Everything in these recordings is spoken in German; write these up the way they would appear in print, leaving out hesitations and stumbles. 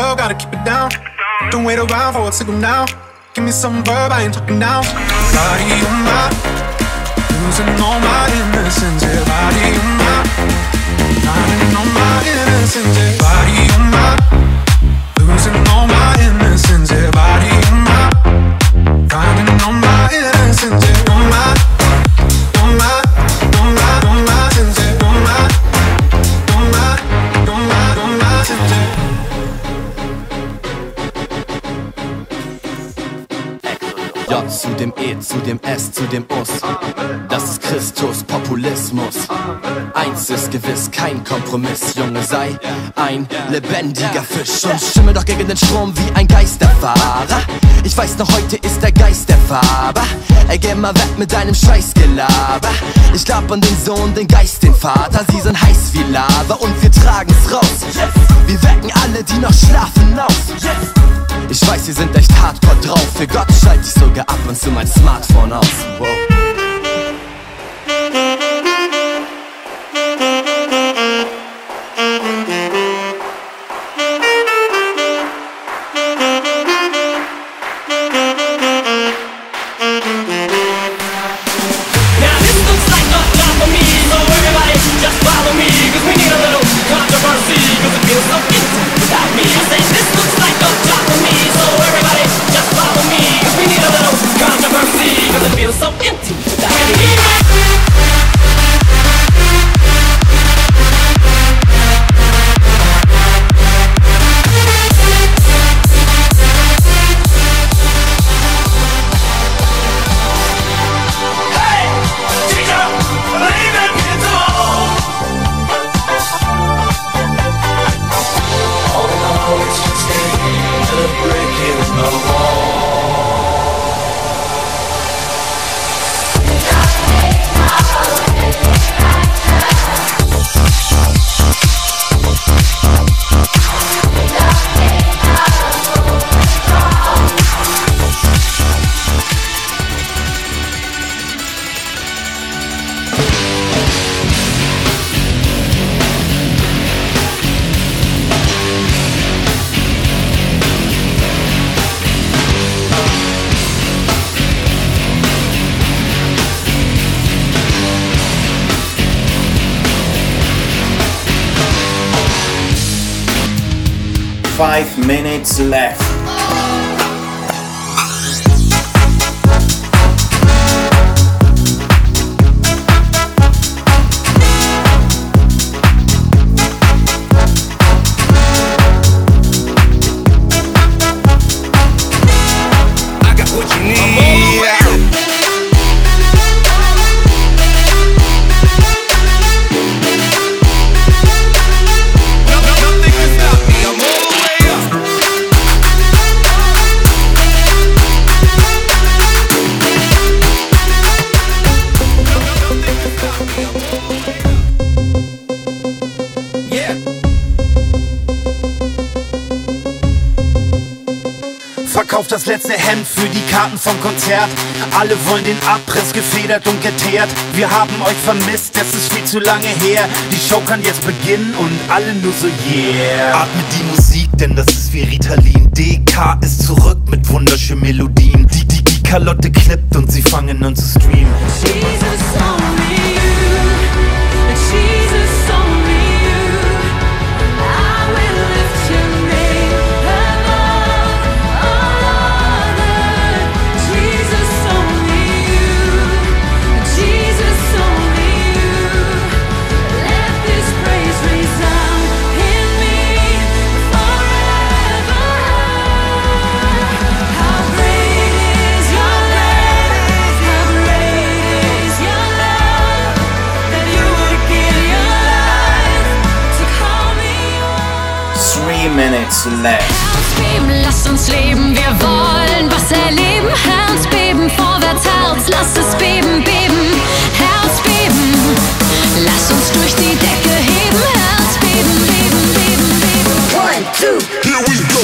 girl, gotta keep it down. Don't wait around for a signal now. Give me some verb, I ain't talking now. Body on my, losing all my innocence. Yeah, body on my, finding all my innocence. Yeah, body on my, losing all my innocence. Yeah, body on my, finding all my innocence. Yeah, on my, on my, on my, on my sins. Yeah, on my, on my, on my, on my sins. Yeah. J zu dem E, zu dem S, zu dem Us. Das ist Christus, Populismus. Eins ist gewiss, kein Kompromiss. Junge, sei ein lebendiger Fisch und stimme doch gegen den Strom wie ein Geisterfahrer. Ich weiß noch, heute ist der Geist der Farbe. Ey, geh mal weg mit deinem Scheißgelaber. Ich glaub an den Sohn, den Geist, den Vater. Sie sind heiß wie Lava und wir tragen's raus. Wir wecken alle, die noch schlafen, auf. Ich weiß, sie sind echt hardcore drauf. Für Gott schalte ich sogar ab und zu mein Smartphone aus. Wow. Five minutes left. Verkauft das letzte Hemd für die Karten vom Konzert. Alle wollen den Abriss, gefedert und geteert. Wir haben euch vermisst, es ist viel zu lange her. Die Show kann jetzt beginnen und alle nur so yeah. Atmet die Musik, denn das ist wie Ritalin. DK ist zurück mit wunderschönen Melodien. Die Kalotte klippt und sie fangen an zu streamen. Jesus, only you. Jesus, only you. I will lift your name above all other. Jesus, only you. Jesus, only you. Let this praise resound in me forever. How great is your love? How great is your love? That you would give your life to call me yours. 3 minutes left. Lass uns leben, wir wollen was erleben. Herz beben, vorwärts, Herz, lass es beben, beben. Herz beben, lass uns durch die Decke heben. Herz beben, beben, beben, beben. 1, 2, here we go.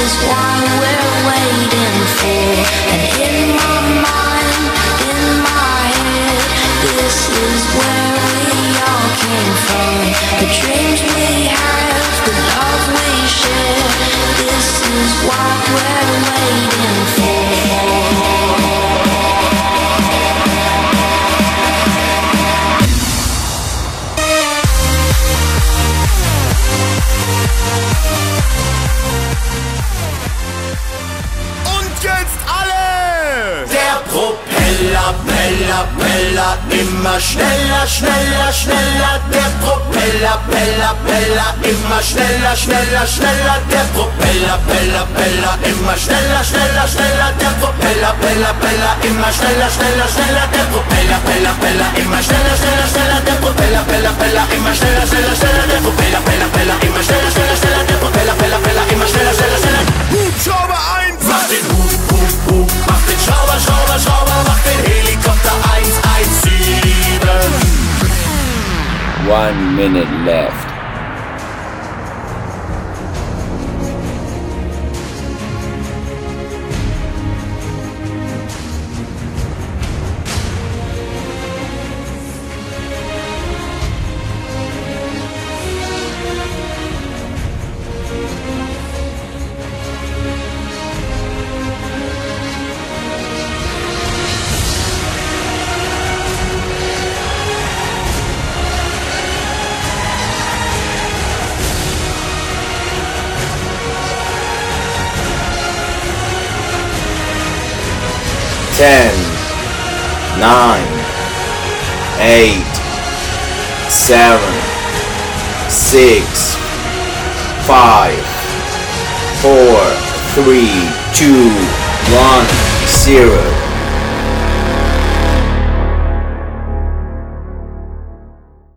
is what we're waiting for. And in my mind, in my head, this is where we all came from. The dreams we have, the love we share, this is what we're waiting for. Propeller, Peller, immer schneller, schneller, schneller. Der Propeller, Peller, Peller, immer schneller, schneller, schneller. Der Propeller, Peller, Peller, immer schneller, schneller, schneller. Der Propeller, Peller, Peller, immer schneller, schneller, schneller. Der Propeller, Peller, Peller, immer schneller, schneller, schneller. Der Propeller, Peller, Peller, immer schneller, schneller, schneller. Der Propeller, Peller, Peller, immer schneller, schneller, schneller. Der Propeller, Peller, Peller, immer schneller, schneller, schneller. Hubschrauber 1, mach den Hub, mach den Schrauber, Schrauber, Schrauber, mach den Helikopter 117. 1 minute left. Ten, 9, 8, 7, 6, 5, 4, 3, 2, 1, 0.